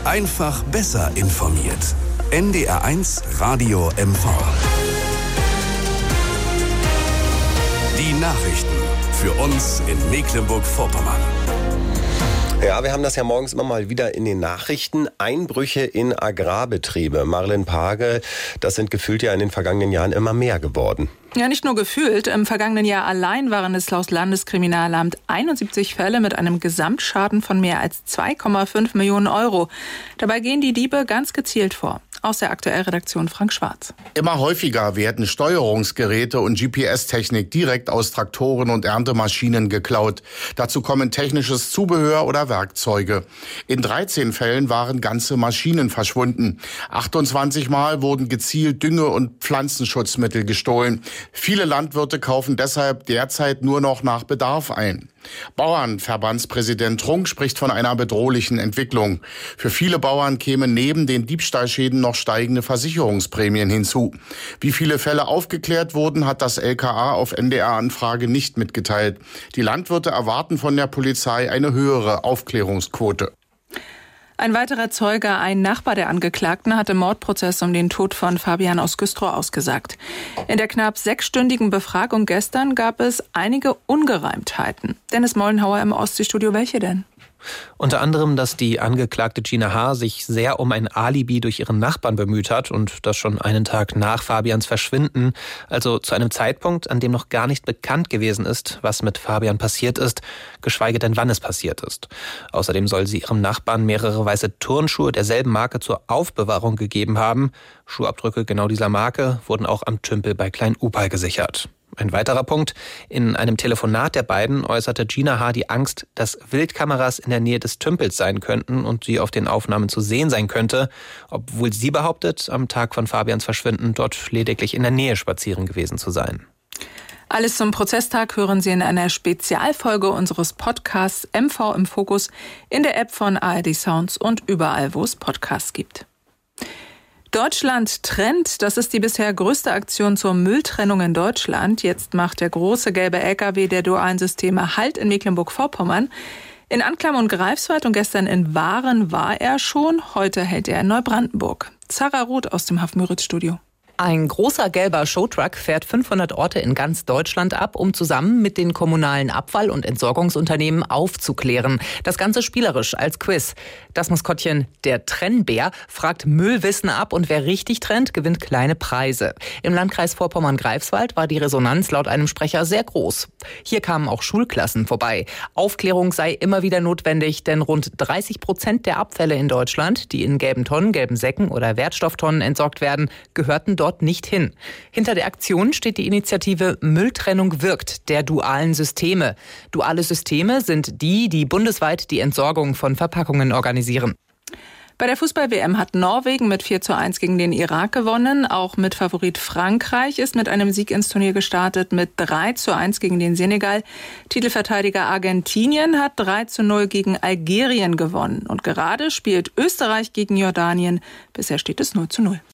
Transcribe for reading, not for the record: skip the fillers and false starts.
Einfach besser informiert. NDR1 Radio MV. Die Nachrichten für uns in Mecklenburg-Vorpommern. Ja, wir haben das ja morgens immer mal wieder in den Nachrichten. Einbrüche in Agrarbetriebe. Marlen Pagel, das sind gefühlt ja in den vergangenen Jahren immer mehr geworden. Ja, nicht nur gefühlt. Im vergangenen Jahr allein waren es laut Landeskriminalamt 71 Fälle mit einem Gesamtschaden von mehr als 2,5 Millionen Euro. Dabei gehen die Diebe ganz gezielt vor. Aus der Aktuellredaktion Frank Schwarz. Immer häufiger werden Steuerungsgeräte und GPS-Technik direkt aus Traktoren und Erntemaschinen geklaut. Dazu kommen technisches Zubehör oder Werkzeuge. In 13 Fällen waren ganze Maschinen verschwunden. 28 Mal wurden gezielt Dünge- und Pflanzenschutzmittel gestohlen. Viele Landwirte kaufen deshalb derzeit nur noch nach Bedarf ein. Bauernverbandspräsident Trunk spricht von einer bedrohlichen Entwicklung. Für viele Bauern kämen neben den Diebstahlschäden noch steigende Versicherungsprämien hinzu. Wie viele Fälle aufgeklärt wurden, hat das LKA auf NDR-Anfrage nicht mitgeteilt. Die Landwirte erwarten von der Polizei eine höhere Aufklärungsquote. Ein weiterer Zeuge, ein Nachbar der Angeklagten, hat im Mordprozess um den Tod von Fabian aus Güstrow ausgesagt. In der knapp 6-stündigen Befragung gestern gab es einige Ungereimtheiten. Dennis Mollenhauer im Ostseestudio, welche denn? Unter anderem, dass die Angeklagte Gina H. sich sehr um ein Alibi durch ihren Nachbarn bemüht hat und das schon einen Tag nach Fabians Verschwinden, also zu einem Zeitpunkt, an dem noch gar nicht bekannt gewesen ist, was mit Fabian passiert ist, geschweige denn wann es passiert ist. Außerdem soll sie ihrem Nachbarn mehrere weiße Turnschuhe derselben Marke zur Aufbewahrung gegeben haben. Schuhabdrücke genau dieser Marke wurden auch am Tümpel bei Klein-Upal gesichert. Ein weiterer Punkt. In einem Telefonat der beiden äußerte Gina H. die Angst, dass Wildkameras in der Nähe des Tümpels sein könnten und sie auf den Aufnahmen zu sehen sein könnte, obwohl sie behauptet, am Tag von Fabians Verschwinden dort lediglich in der Nähe spazieren gewesen zu sein. Alles zum Prozesstag hören Sie in einer Spezialfolge unseres Podcasts MV im Fokus in der App von ARD Sounds und überall, wo es Podcasts gibt. Deutschland trennt, das ist die bisher größte Aktion zur Mülltrennung in Deutschland. Jetzt macht der große gelbe LKW der dualen Systeme Halt in Mecklenburg-Vorpommern. In Anklam und Greifswald und gestern in Waren war er schon, heute hält er in Neubrandenburg. Zara Roth aus dem Haf-Müritz-Studio. Ein großer gelber Showtruck fährt 500 Orte in ganz Deutschland ab, um zusammen mit den kommunalen Abfall- und Entsorgungsunternehmen aufzuklären. Das Ganze spielerisch als Quiz. Das Maskottchen, der Trennbär, fragt Müllwissen ab und wer richtig trennt, gewinnt kleine Preise. Im Landkreis Vorpommern-Greifswald war die Resonanz laut einem Sprecher sehr groß. Hier kamen auch Schulklassen vorbei. Aufklärung sei immer wieder notwendig, denn rund 30% der Abfälle in Deutschland, die in gelben Tonnen, gelben Säcken oder Wertstofftonnen entsorgt werden, gehörten dort nicht hin. Hinter der Aktion steht die Initiative Mülltrennung wirkt, der dualen Systeme. Duale Systeme sind die bundesweit die Entsorgung von Verpackungen organisieren. Bei der Fußball-WM hat Norwegen mit 4:1 gegen den Irak gewonnen. Auch mit Favorit Frankreich ist mit einem Sieg ins Turnier gestartet mit 3:1 gegen den Senegal. Titelverteidiger Argentinien hat 3:0 gegen Algerien gewonnen. Und gerade spielt Österreich gegen Jordanien. Bisher steht es 0:0.